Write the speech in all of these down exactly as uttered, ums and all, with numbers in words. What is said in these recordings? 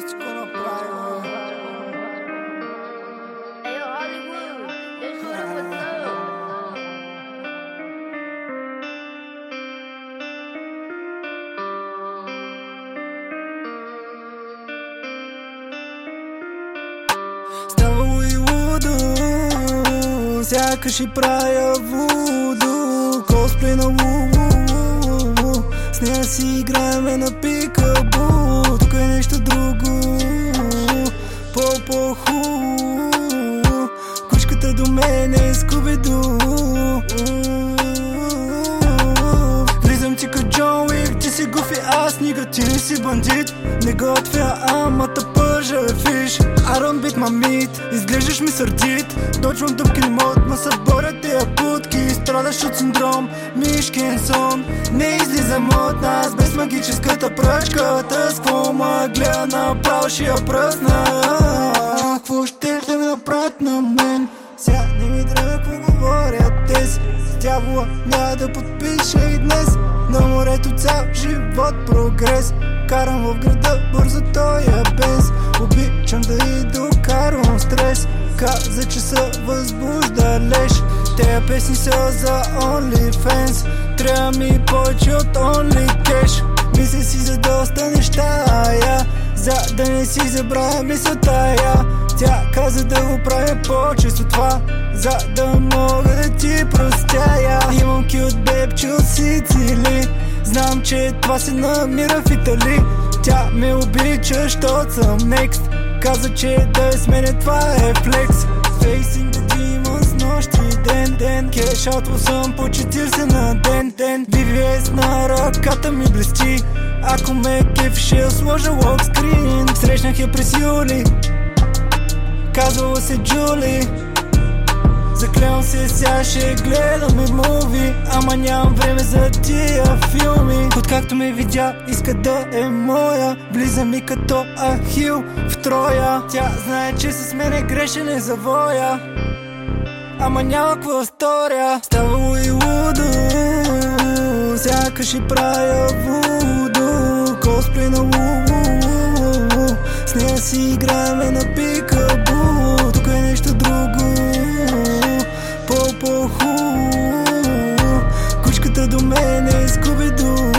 си го направи, бе. Eyo, Hollywood, this shit was up. Ставало и лудо, сякаш и правя вудо. Косплей на Лулу, с нея си играеме на пикабу. Тук е нещо друго, по-по-хубаво. Кучката до мен е Скуби-Ду. Влизам ти като Джон Уик, ти си гуфи, аз нига, ти не си бандит. Не готвя, ама те пържа е фиш. I don't beat my meat, изглеждаш ми сърдит. Дочвам дъпки мод, ма са борят тия путки. Страдаш от синдром, мишкин сон. Не излизам от нас без магическата пръчка. Тъс кво ма гледа направо ще я пръсна. Чува какво ще да ми направят на мен. Сега не ми трябва какво говорят те си. С дявола няма да подпиша и днес. На морето цял живот прогрес. Карам в града бързо, той е без. Обичам да и докарвам стрес. Каза, че се възбужда леш. Тея песни са за OnlyFans. Трябва ми повече от Only Cash. Мисля си за доста неща, я, за да не си забравя мисълта я. Тя каза да го правя по-често това, за да мога да ти простя я. Имам кют бебче от Сицили. Знам, че това се намира в Итали. Тя ме обича, щот съм next. Каза, че да е с мене, това е флекс. Facing the demons, нощ и ден, ден. Кешаутвал съм по четиридесет на ден, ден. ви ви ес на ръката ми блести. Ако ме кеф, ще сложа локскрин. Срещнах я през юли, казвала се Джули. Заклевам се, сега ще гледаме муви. Ама нямам време за тия филми. Откакто ме видя, иска да е моя. Влиза ми като Ахил в Троя. Тя знае, че с мен е грешен е завоя. Ама няма какво сторя. Ставало и лудо, сякаш и правя вудо. Косплей на Лулу, с нея си играеме на пикабу. Тук е нещо друго, по-по-хубаво. Кучката до мен е Скуби-Ду.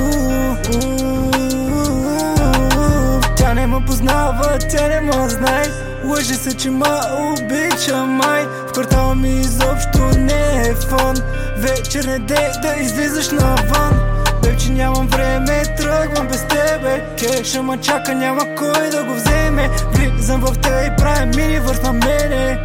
Тя не ме познава, тя не ме знае. Лъжи се, че ма обича май. В квартала ми изобщо не е фон. Вечер не дей да излизаш навън. Бебче, нямам време, тръгвам без тебе. Кеша ма чака, няма кой да го вземе. Влизам в тебе и правя минивърс на мене.